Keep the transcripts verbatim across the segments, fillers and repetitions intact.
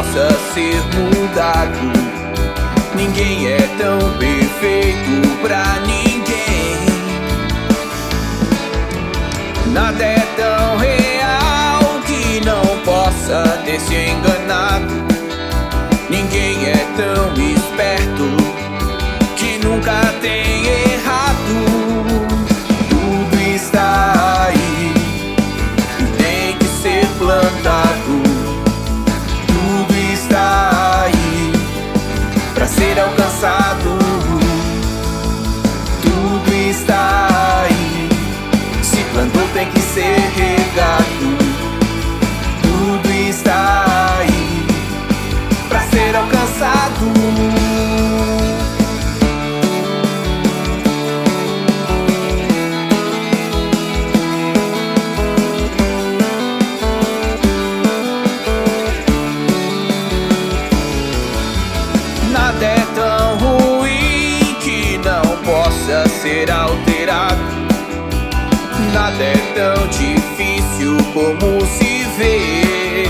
possa ser mudado. Ninguém é tão perfeito pra ninguém. Nada é tão real que não possa ter se enganado. Ninguém é tão esperto que nunca tem errado. Tudo está aí e tem que ser plantado. Tudo está aí pra ser alcançado. Tudo está aí, se plantou tem que ser regado. Tudo está aí pra ser alcançado. Nada é tão ruim que não possa ser alterado. Nada é tão difícil como se vê.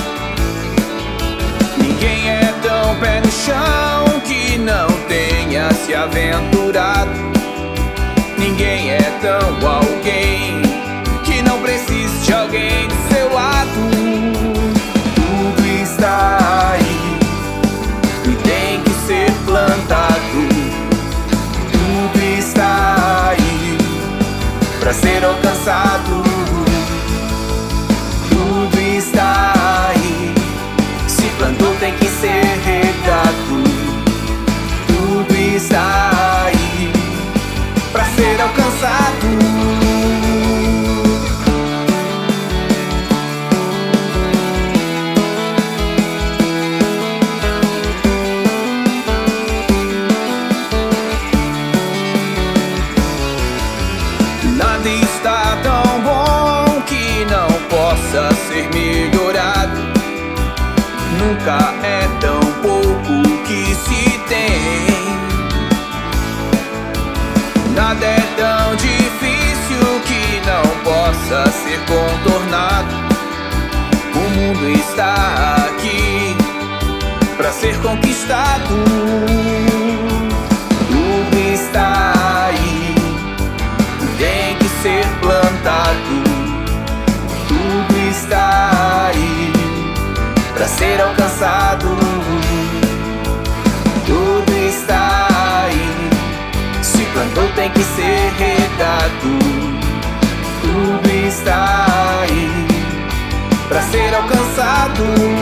Ninguém é tão pé no chão que não tenha se aventurado. Ninguém é tão alguém que não precise de alguém do seu lado. Tudo está aí e tem que ser plantado. Tudo está aí pra ser alcançado. Tudo está aí, se plantou tem que ser regado. Tudo está aí pra ser alcançado. Nada está tão bom que não possa ser melhorado. Nunca é tão pouco que se tem. Nada é tão difícil que não possa ser contornado. O mundo está aqui pra ser conquistado. Tudo está aí, tem que ser plantado. Tudo está aí pra ser alcançado. Tudo está aí, se plantou tem que ser regado. Tudo está aí pra ser alcançado.